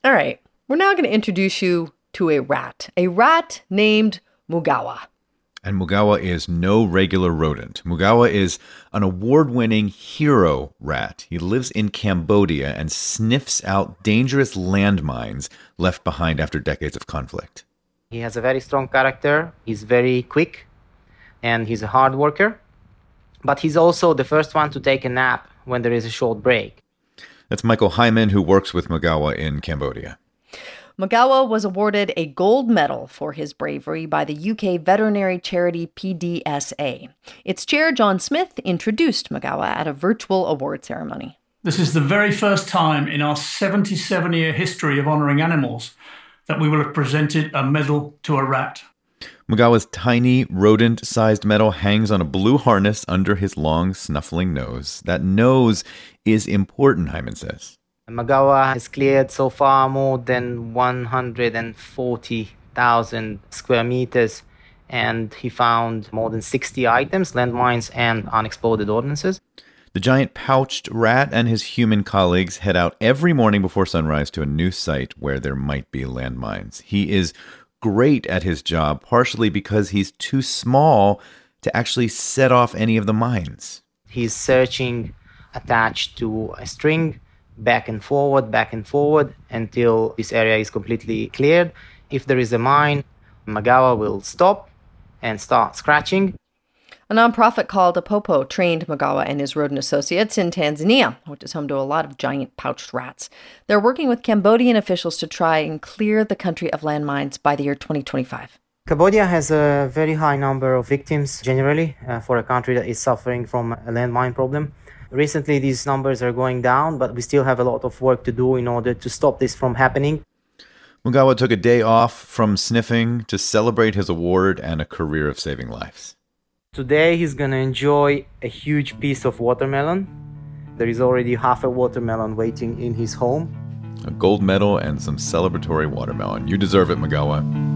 All right, we're now going to introduce you to a rat named Mugawa. And Mugawa is no regular rodent. Mugawa is an award-winning hero rat. He lives in Cambodia and sniffs out dangerous landmines left behind after decades of conflict. He has a very strong character. He's very quick, and he's a hard worker. But he's also the first one to take a nap when there is a short break. That's Michael Hyman, who works with Mugawa in Cambodia. Mugawa was awarded a gold medal for his bravery by the UK veterinary charity PDSA. Its chair, John Smith, introduced Mugawa at a virtual award ceremony. This is the very first time in our 77-year history of honouring animals that we will have presented a medal to a rat. Mugawa's tiny, rodent-sized medal hangs on a blue harness under his long, snuffling nose. That nose is important, Hyman says. Mugawa has cleared so far more than 140,000 square meters, and he found more than 60 items, landmines and unexploded ordnances. The giant pouched rat and his human colleagues head out every morning before sunrise to a new site where there might be landmines. He is great at his job, partially because he's too small to actually set off any of the mines. He's searching attached to a string, back and forward, until this area is completely cleared. If there is a mine, Mugawa will stop and start scratching. A nonprofit called Apopo trained Mugawa and his rodent associates in Tanzania, which is home to a lot of giant pouched rats. They're working with Cambodian officials to try and clear the country of landmines by the year 2025. Cambodia has a very high number of victims generally for a country that is suffering from a landmine problem. Recently, these numbers are going down, but we still have a lot of work to do in order to stop this from happening. Mugawa took a day off from sniffing to celebrate his award and a career of saving lives. Today, he's going to enjoy a huge piece of watermelon. There is already half a watermelon waiting in his home. A gold medal and some celebratory watermelon. You deserve it, Mugawa.